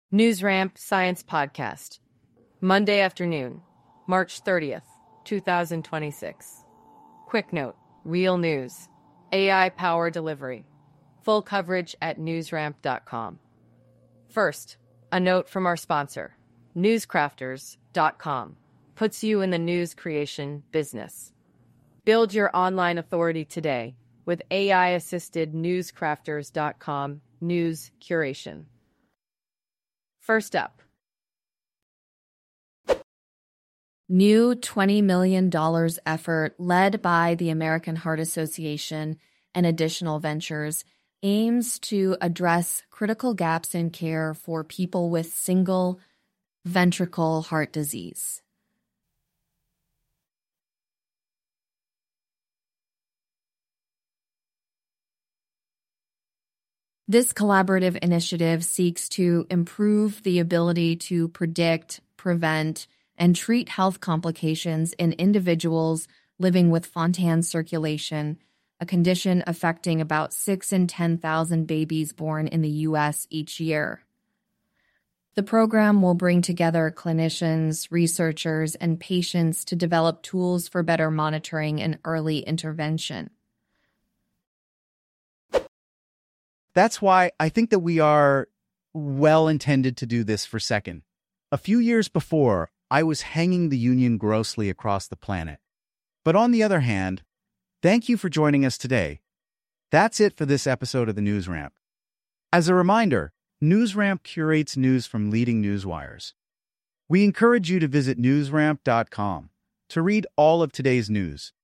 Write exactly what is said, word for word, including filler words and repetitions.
NewsRamp Science Podcast, Monday afternoon, March thirtieth, two thousand twenty-six. Quick note, real news, A I power delivery, full coverage at newsramp dot com. First, a note from our sponsor, newscrafters dot com, puts you in the news creation business. Build your online authority today with A I-assisted newscrafters dot com news curation. First up, new twenty million dollars effort led by the American Heart Association and additional ventures aims to address critical gaps in care for people with single ventricle heart disease. This collaborative initiative seeks to improve the ability to predict, prevent, and treat health complications in individuals living with Fontan circulation, a condition affecting about six in ten thousand babies born in the U S each year. The program will bring together clinicians, researchers, and patients to develop tools for better monitoring and early intervention. That's why I think that we are well intended to do this for second. A few years before, I was hanging the union grossly across the planet. But on the other hand, thank you for joining us today. That's it for this episode of the NewsRamp. As a reminder, NewsRamp curates news from leading newswires. We encourage you to visit newsramp dot com to read all of today's news.